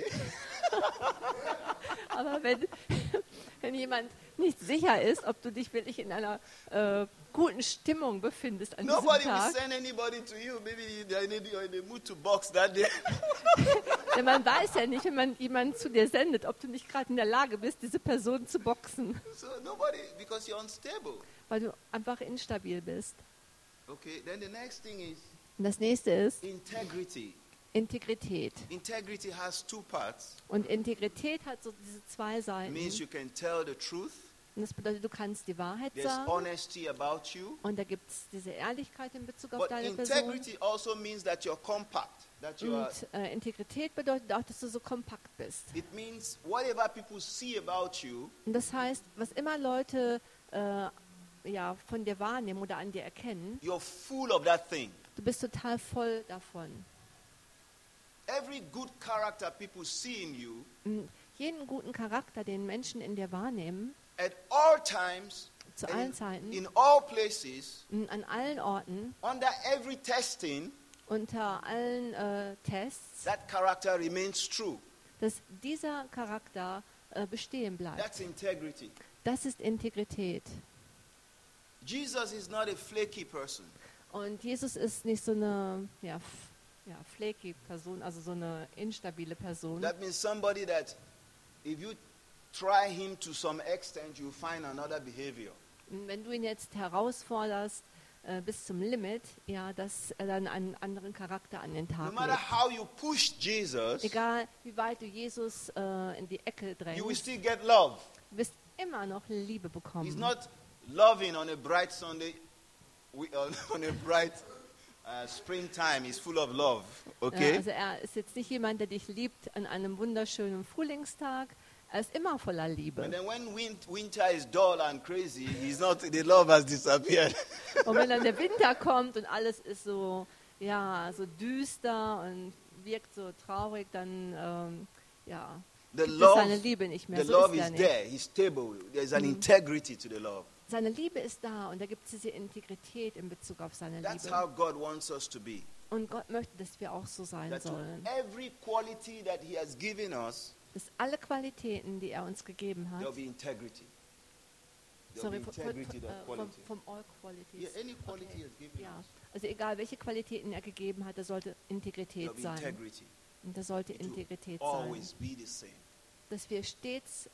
Aber wenn jemand nicht sicher ist, ob du dich wirklich in einer guten Stimmung befindest an diesem nobody will Tag, send anybody to you. Maybe you're in the mood to box that day. denn man weiß ja nicht, wenn man jemanden zu dir sendet, ob du nicht gerade in der Lage bist, diese Person zu boxen, So nobody, because you're unstable. weil du einfach instabil bist. Okay, then the next thing is Und das nächste ist integrity. Integrität. Integrity has 2 parts. Und Integrität hat so diese 2 It Seiten. means you can tell the truth. Und das bedeutet, du kannst die Wahrheit There's sagen. honesty about you. Und da gibt es diese Ehrlichkeit in Bezug auf But deine Person. integrity also means that you're compact. That you are. Und Integrität bedeutet auch, dass du so kompakt bist. It means whatever people see about you, Und das heißt, was immer Leute von dir wahrnehmen oder an dir erkennen, you're full of that thing. du bist total voll davon. Every good character people see in you, Und jeden guten Charakter, den Menschen in dir wahrnehmen, at all times, zu and allen Zeiten, in all places, an allen Orten, under every testing, unter allen Tests, that character remains true. dass dieser Charakter bestehen bleibt. That's integrity. Das ist Integrität. Jesus is not a flaky person. Und Jesus ist nicht so eine flaky Person, also so eine instabile Person. That means somebody that if you try him to some extent, you find another behavior. Und wenn du ihn jetzt herausforderst bis zum Limit, ja, dass er dann einen anderen Charakter an den No Tag matter legt. how you push Jesus, Egal, wie weit du Jesus in die Ecke you will drängst, still get love. du wirst immer noch Liebe He's bekommen. not loving on a bright Sunday, on a bright springtime. He's full of love. Okay? Also er ist jetzt nicht jemand, der dich liebt an einem wunderschönen Frühlingstag. Er ist immer voller And Liebe. then when winter is dull and crazy, he's not. The love has disappeared. Und wenn dann der Winter kommt und alles ist so, ja, so düster und wirkt so traurig, dann ja, The gibt es seine love, Liebe nicht mehr. the So love ist er is nicht. there. He's stable. There's an integrity to the love. Seine Liebe ist da und da gibt es diese Integrität in Bezug auf seine That's Liebe. how God wants us to be. Und Gott möchte, dass wir auch so sein That to sollen. every quality that He has given us, Dass alle Qualitäten, die er uns gegeben hat, there'll be integrity. There'll be integrity to that quality. from all qualities. Yeah, any quality Okay. He has given Ja, us, also egal welche Qualitäten er gegeben hat, da sollte there'll Integrität be sein. integrity. Und da sollte It will Integrität sein. always be the same Dass wir stets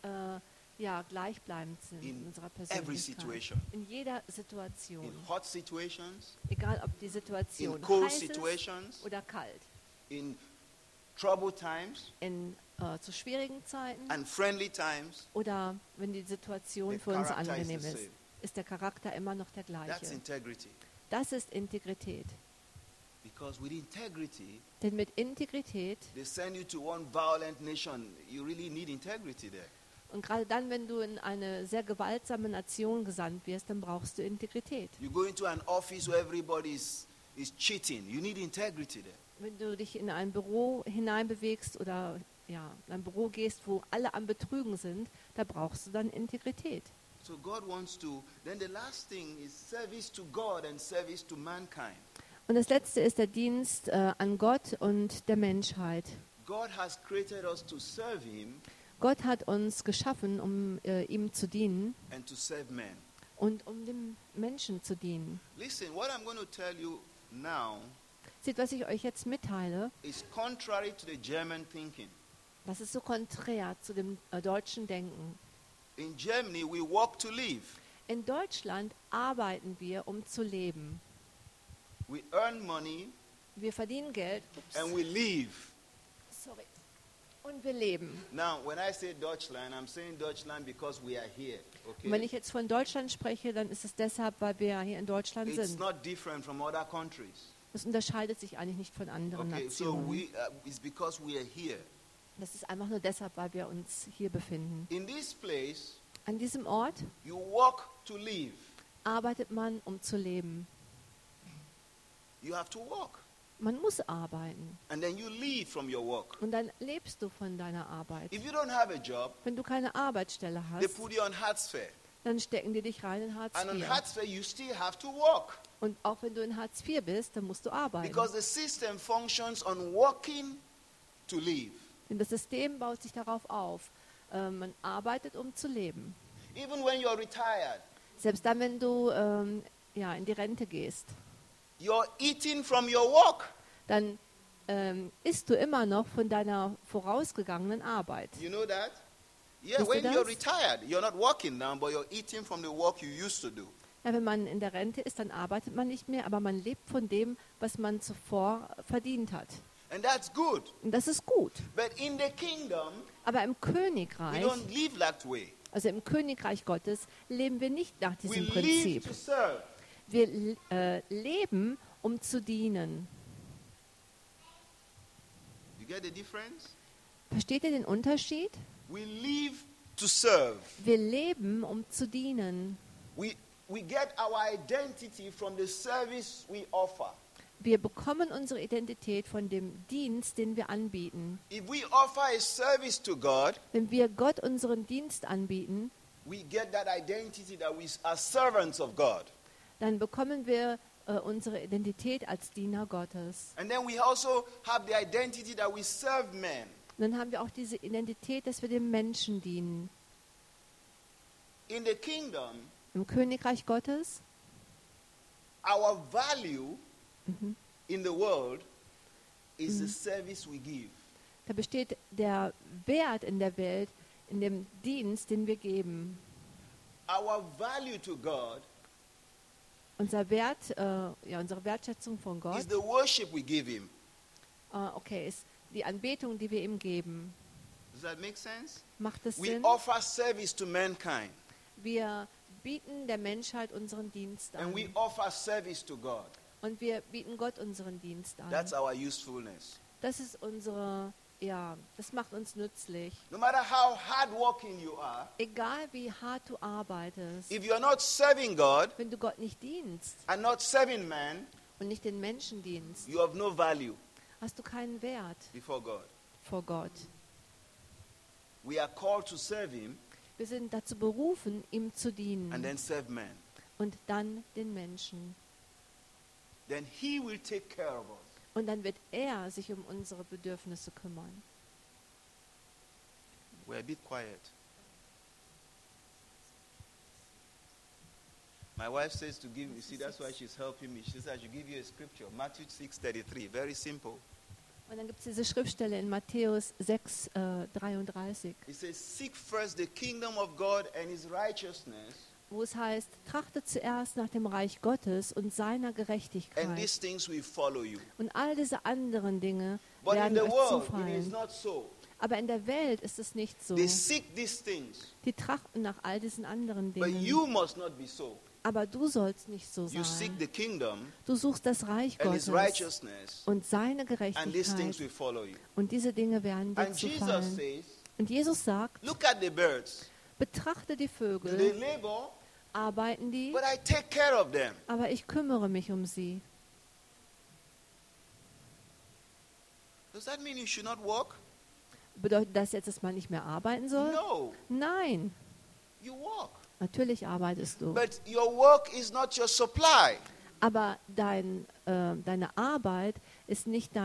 ja, gleichbleibend sind in in unserer every Persönlichkeit. situation. In jeder Situation. In hot situations, Egal ob die Situation in cold heiß ist situations, oder kalt. in troubled times, Zu schwierigen Zeiten and friendly times. oder wenn die Situation The für uns character is angenehm the ist, same. ist der Charakter immer noch der That's gleiche. integrity. Das ist Integrität. Because with integrity, Denn mit Integrität, they send you to one violent nation. You really need integrity there. und gerade dann, wenn du in eine sehr gewaltsame Nation gesandt wirst, dann brauchst du Integrität. You go into an office where everybody is cheating. You need integrity there. Wenn du dich in ein Büro hineinbewegst oder ja, in ein Büro gehst, wo alle am Betrügen sind, da brauchst du dann Integrität. So God wants to. Then the last thing is service to God and service to mankind. Und das Letzte ist der Dienst an Gott und der Menschheit. God has created us to serve Him Gott hat uns geschaffen, um ihm zu dienen and to serve men. und um dem Menschen zu dienen. Listen, what I'm going to tell you now Seht, was ich euch jetzt mitteile, is contrary to the German thinking. das ist so konträr zu dem deutschen Denken. In Germany, we work to live. In Deutschland arbeiten wir, um zu leben. We earn money Wir verdienen Geld and we live. sorry, und wir leben. Now, when I say Deutschland, I'm saying Deutschland because we are here. Und wenn Okay? ich jetzt von Deutschland spreche, dann ist es deshalb, weil wir hier in Deutschland It's sind. not different from other countries. Das unterscheidet sich eigentlich nicht von anderen Okay, so Nationen. it's because we are here. Das ist einfach nur deshalb, weil wir uns hier befinden. In this place, An diesem Ort you work to live. arbeitet man, um zu leben. You have to work. Man muss arbeiten. And then you live from your work. Und dann lebst du von deiner Arbeit. If you don't have a job, Wenn du keine Arbeitsstelle they hast, put you on Hartz IV. dann stecken die dich rein in Hartz And on IV. Hartz IV, you still have to work. Und auch wenn du in Hartz IV bist, dann musst du arbeiten. Because the system functions on working to live. Denn das System baut sich darauf auf. Man arbeitet, um zu leben. Even when you're retired, Selbst dann, wenn du ja, in die Rente gehst, you're eating from your work. dann isst du immer noch von deiner vorausgegangenen Arbeit. You know that? Yeah, Wisst ihr when you're das? retired, you're not working now, but you're eating from the work you used to do. Ja, wenn man in der Rente ist, dann arbeitet man nicht mehr, aber man lebt von dem, was man zuvor verdient hat. And that's good. Und das ist gut. But in the kingdom, Aber im we Königreich, don't live that way. also im Königreich Gottes, leben wir nicht nach We diesem live Prinzip. to serve. Wir leben, um zu dienen. You get the difference? Versteht ihr den Unterschied? We live to serve. Wir leben, um zu dienen. We get our identity from the service we offer. Wir bekommen unsere Identität von dem Dienst, den wir anbieten. If we offer a service to God, Wenn wir Gott unseren Dienst anbieten, we get that identity that we are servants of God. dann bekommen wir unsere Identität als Diener Gottes. And then we also have the identity that we serve men. Und dann haben wir auch diese Identität, dass wir dem Menschen dienen. In the kingdom, Im Königreich Gottes, our value in the world is the service we give. da besteht der Wert in der Welt in dem Dienst, den wir geben. Our value to God Unser Wert, unsere Wertschätzung von Gott, is the worship we give Him. ist die Anbetung, die wir ihm geben. Does that make sense? Macht es We Sinn? offer service to mankind, Wir bieten der Menschheit unseren Dienst and an. we offer service to God. Und wir bieten Gott unseren Dienst an. That's our usefulness. Das ist das macht uns nützlich. No matter how hardworking you are, Egal wie hart du arbeitest, if you are not serving God wenn du Gott nicht dienst and not serving man, und nicht den Menschen dienst, you have no value hast du keinen Wert before God. vor Gott. We are called to serve Him Wir sind dazu berufen, ihm zu and dienen then serve man. und dann den Menschen. Then He will take care of us. Und dann wird er sich um unsere Bedürfnisse kümmern. We're a bit quiet. My wife says to give me, see, that's why she's helping me. She says I should give you a scripture, Matthew 6:33, very simple. Und dann gibt es diese Schriftstelle in Matthäus 6, 33, It says, seek first the kingdom of God and His righteousness, wo es heißt, trachtet zuerst nach dem Reich Gottes und seiner and Gerechtigkeit. these things will follow you. Und all diese anderen Dinge But in werden the euch world, it is zufallen. not so. Aber in der Welt ist es nicht so. They seek these things, Die trachten nach all diesen anderen but Dingen. you must not be so. Aber du sollst nicht so You seek sein. the kingdom Du suchst das Reich and His Gottes righteousness, und seine and these things Gerechtigkeit. will follow you. Und diese Dinge werden dir And Jesus zufallen. says, Und Jesus sagt, look at the birds. betrachte die Do they Vögel, labor? arbeiten die, But I take care of them. aber ich kümmere mich um sie. Does that mean you should not work? Bedeutet das jetzt, dass man nicht mehr arbeiten soll? No, Nein, you work. natürlich arbeitest du. But your work is not your supply. Aber deine Arbeit ist nicht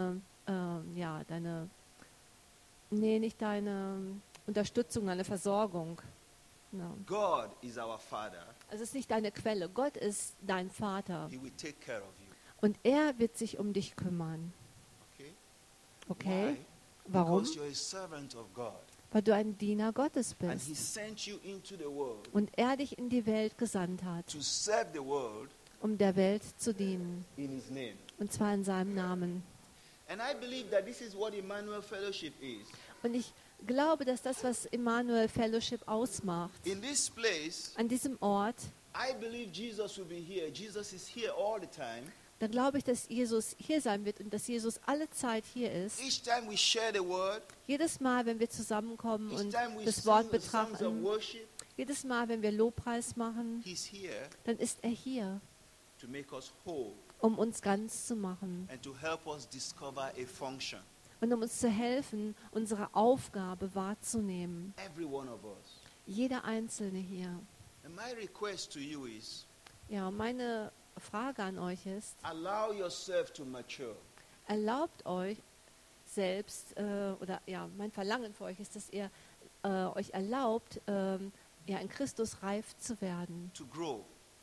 nicht deine Unterstützung, deine Versorgung. No. God is our Father. Also es ist nicht deine Quelle. Gott ist dein Vater. He will take care of you. Und er wird sich um dich kümmern. Okay? Okay? Why? Warum? Because you're a servant of God. Weil du ein Diener Gottes And He bist. sent you into the world Und er dich in die Welt gesandt hat, to serve the world um der Welt zu dienen. in His name. Und zwar in seinem Namen. And I believe that this is what Emmanuel Fellowship is. Und ich glaube, dass das, was Emmanuel Fellowship ausmacht, In this place, an diesem Ort, I believe Jesus will be here. Jesus is here all the time. dann glaube ich, dass Jesus hier sein wird und dass Jesus alle Zeit hier ist. Each time we share the word, Jedes Mal, wenn wir zusammenkommen each und time we das Wort sing the songs of betrachten, worship, jedes Mal, wenn wir Lobpreis machen, He's here dann ist er hier, to make us whole um uns ganz zu machen and to help us discover a function. und um uns zu helfen, unsere Aufgabe wahrzunehmen. Every one of us. Jeder Einzelne hier. And my request to you is, Ja, und meine Frage an euch ist, allow yourself to mature. erlaubt euch selbst, mein Verlangen für euch ist, dass ihr euch erlaubt, in Christus reif zu werden, To grow.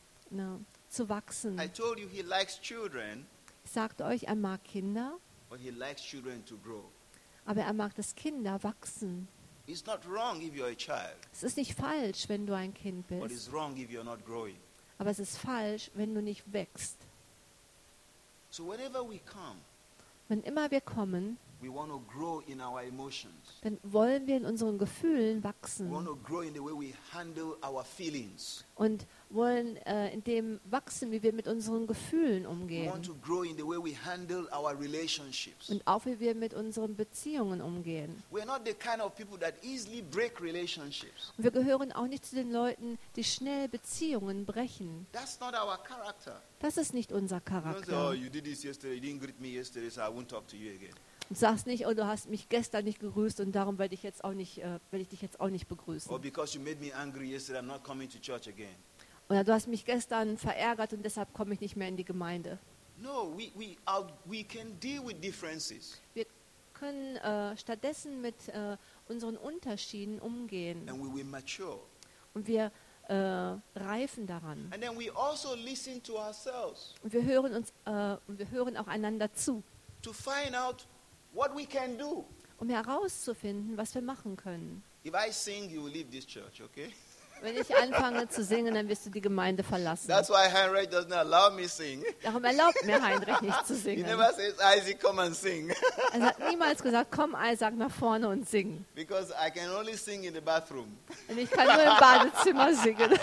zu wachsen. I told you He likes children, Ich sagte euch, er mag Kinder, but He likes children to grow. aber er mag, dass Kinder wachsen. It's not wrong if you're a child, Es ist nicht falsch, wenn du ein Kind but bist, it's wrong if you're not growing. aber es ist falsch, wenn du nicht wächst. So whenever we come, Wenn immer wir kommen, we want to grow in our emotions. dann wollen wir in unseren Gefühlen We want wachsen to grow in the way we handle our feelings. und wollen in dem wachsen, wie wir mit unseren Gefühlen We want umgehen to grow in the way we handle our relationships. und auch wie wir mit unseren Beziehungen umgehen. We're not the kind of people that easily break relationships. Und wir gehören auch nicht zu den Leuten, die schnell Beziehungen brechen. That's not our character. Das ist nicht unser You don't say, oh, Charakter. you did this yesterday, you didn't greet me yesterday, so I won't talk to you again. Du sagst nicht, oh, du hast mich gestern nicht gegrüßt und darum werde ich dich jetzt auch nicht begrüßen. Or because you made me angry yesterday, I'm not coming to church again. Oder du hast mich gestern verärgert und deshalb komme ich nicht mehr in die Gemeinde. No, we can deal with differences. Wir können stattdessen mit unseren Unterschieden umgehen And we will mature. und wir reifen daran. And then we also listen to ourselves Und wir hören auch einander zu, to find out what we can do. um herauszufinden, was wir machen können. If I sing, you will leave this church, okay? Wenn ich anfange zu singen, dann wirst du die Gemeinde verlassen. That's why Heinrich doesn't allow me sing. Darum erlaubt mir Heinrich nicht zu He singen. never says, Isaac, come and sing. Er hat niemals gesagt, komm Isaac nach vorne und sing. Because I can only sing in the bathroom. Und ich kann nur im Badezimmer singen.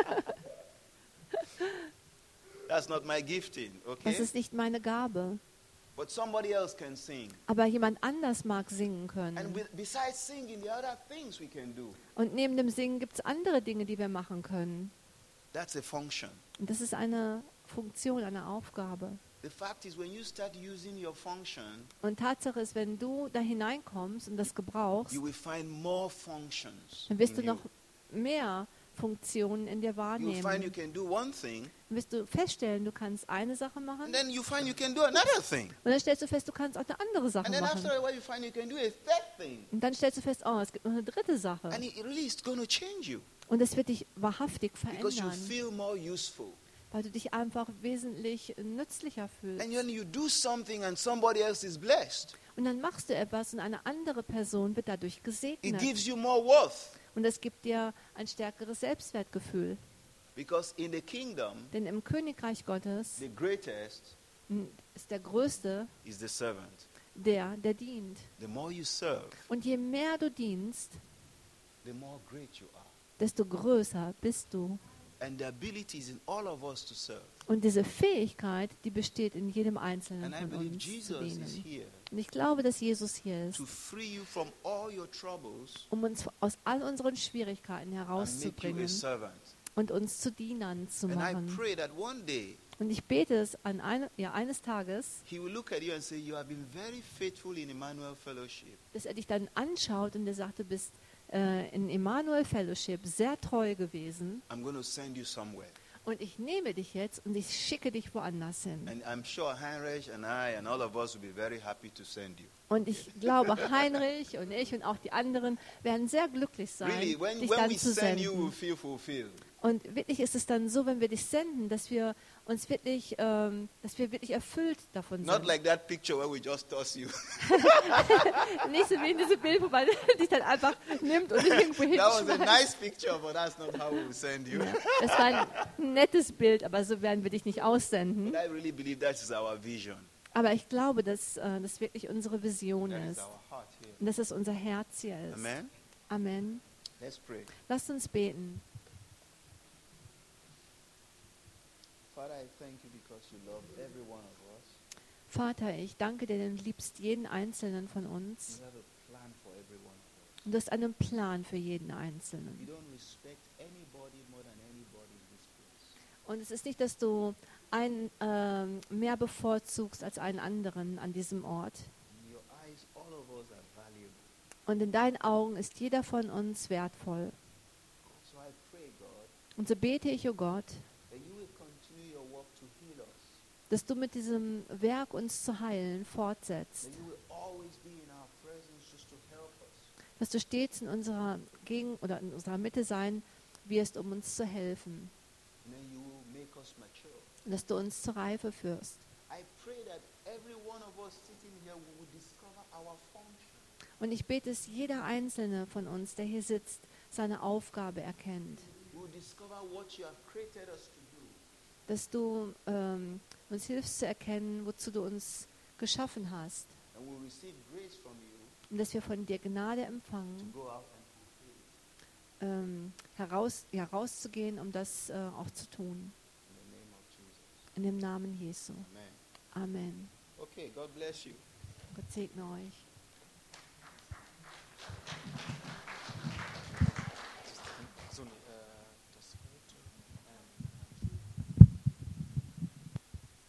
That's not my gifting, Das okay? ist nicht meine Gabe. But somebody else can sing. Aber jemand anders mag singen And können. besides singing, there are other things we can do. Und neben dem Singen gibt es andere Dinge, die wir machen können. That's a function. Und das ist eine Funktion, eine Aufgabe. The fact is, when you start using your function, Und Tatsache ist, wenn du da hineinkommst und das gebrauchst, you will find more functions. dann wirst du in noch mehr Funktionen in dir you will find you wahrnehmen. can do one thing, Dann wirst du feststellen, du kannst eine Sache machen and then you find you can do another thing. und dann stellst du fest, du kannst auch eine andere Sache And then machen. after a while, you find you can do a third thing. Und dann stellst du fest, oh, es gibt noch eine dritte Sache. And it really is going to change you Und es wird dich wahrhaftig because you verändern, feel more useful. weil du dich einfach wesentlich nützlicher fühlst. And when you do something and somebody else is blessed, Und dann machst du etwas und eine andere Person wird dadurch it gesegnet. gives you more worth. Und es gibt dir ein stärkeres Selbstwertgefühl. Because in the kingdom, Denn im Königreich Gottes the greatest ist der Größte is the servant. der dient. The more you serve, Und je mehr du dienst, the more great you are. desto größer bist du. And the ability is in all of us to serve. Und diese Fähigkeit, die besteht in jedem Einzelnen And I von believe uns zu Jesus is dienen. here Und ich glaube, dass Jesus hier ist, to free you from all your troubles um uns aus all unseren Schwierigkeiten and make you a herauszubringen servant. und uns zu Dienern zu And I machen. pray that one day Und ich bete es eines Tages, he will look at you and say, you have been very faithful in Emmanuel Fellowship. dass er dich dann anschaut und er sagt, du bist in Emmanuel Fellowship sehr treu gewesen I'm going to send you somewhere. und ich nehme dich jetzt und ich schicke dich woanders hin. And I'm sure Heinrich and I and all of us will be very happy to send you. Und ich glaube, Heinrich und ich und auch die anderen werden sehr glücklich sein, Really, when dich we dann zu send you, we'll senden. feel fulfilled. Und wirklich ist es dann so, wenn wir dich senden, dass wir uns wirklich, dass wir wirklich erfüllt davon Not sind. like that picture where we just toss you. Nicht so wie in diesem Bild, wo man dich dann einfach nimmt und dich irgendwo That was a hinschmeißt. nice picture, but that's not how we will send you. Ja, das war ein nettes Bild, aber so werden wir dich nicht aussenden. But I really believe that is our vision. Aber ich glaube, dass das wirklich unsere Vision That is ist our heart here. und dass es unser Herz hier ist. Amen. Amen. Let's pray. Lasst uns beten. Father, I thank you because you love every one of us. Vater, ich danke dir, denn du liebst jeden Einzelnen von uns. You have a plan for every one of us. Und du hast einen Plan für jeden You Einzelnen. don't respect anybody more than anybody in this place. Und es ist nicht, dass du einen mehr bevorzugst als einen anderen an diesem Ort. In your eyes, all of us are valuable. Und in deinen Augen ist jeder von uns wertvoll. So I pray, God, Und so bete ich, oh Gott, that you will continue your work to heal us. dass du mit diesem Werk, uns zu heilen, fortsetzt. That you will always be in our presence just to help us. Dass du stets in unserer oder in unserer Mitte sein wirst, um uns zu helfen. And then you will make us mature. Und dass du uns zur Reife führst. I pray that every one of us sitting here will discover our function. Und ich bete, dass jeder Einzelne von uns, der hier sitzt, seine Aufgabe erkennt. We will discover what you have created us to do. Dass du uns hilfst zu erkennen, wozu du uns geschaffen hast. And we'll receive grace from you Und dass wir von dir Gnade to empfangen, go out and fulfill it. herauszugehen, um das auch zu tun. In the name of Jesus. In dem Namen Jesu. Amen. Amen. Okay, God bless you. Gott segne euch.